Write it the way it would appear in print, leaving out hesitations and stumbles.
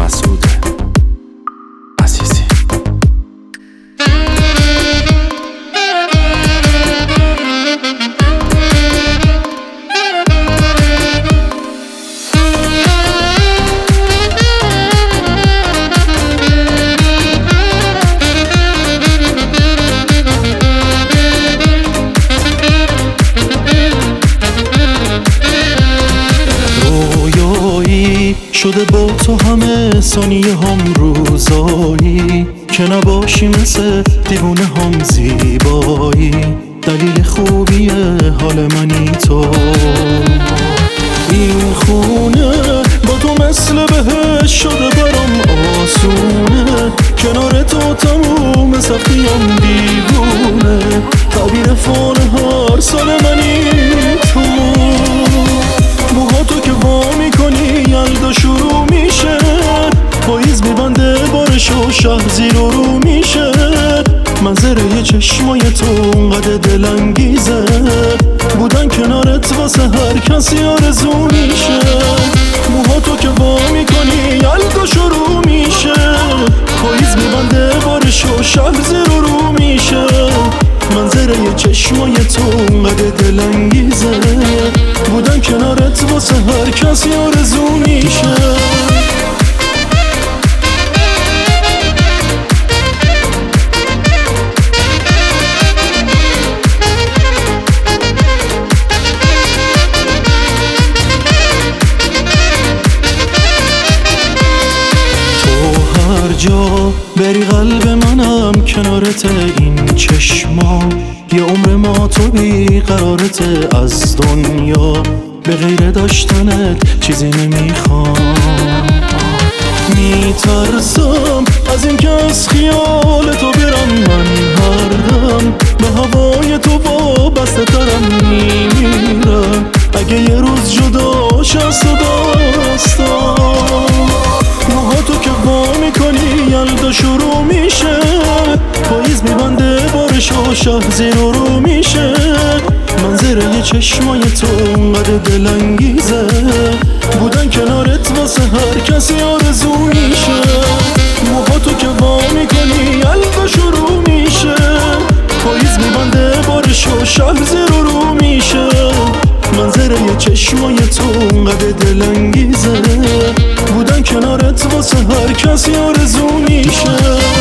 مسعود عزیزی. شده با تو همه ثانیه هم روزایی که نباشی مثل دیوونه هم زیبایی. دلیل خوبی حال منی تو. این خونه با تو مثل بهش شده برام آسونه. کنار تو تموم سختیم دیوونه. تعبیر فان هر سال منی تو. موها تو که وا میکنی یلدا شروع میشه. پاییز میبنده بارش و شهر زیر و رو میشه. منظره چشمای تو اونقدر دلانگیزه. بودن کنارت واسه هر کسی آرزو میشه. موها تو که وا میکنی یلدا شروع میشه. پاییز میبنده بارش و شهر زیر و رو میشه. منظره چشمای تو اونقدر دلانگیزه. بودن کنارت واسه هر کسی آرزو میشه. هر جا بری قلب منم کنارت. این چشما یه عمر ما تو بی قرارت. از دنیا به غیر داشتنت چیزی نمیخوام. میترسم از این که از خیال تو برم. من هر دم به هوای تو وابسته ترم. میمیرم اگه یه روز جداش از تو داستان. موها تو که وا میکنی یلدا شروع میشه. پاییز میبنده بارش و شهر زیر و رو میشه. منظره چشمای تو اونقدر دلانگیزه. بودن کنارت واسه هر کسی آرزو میشه. موها تو که وا میکنی یلدا شروع میشه. پاییز میبنده بارش و شهر زیر و رو میشه. منظره چشمای تو اونقدر دلانگیزه. بودن کنارت واسه هر کسی آرزو میشه.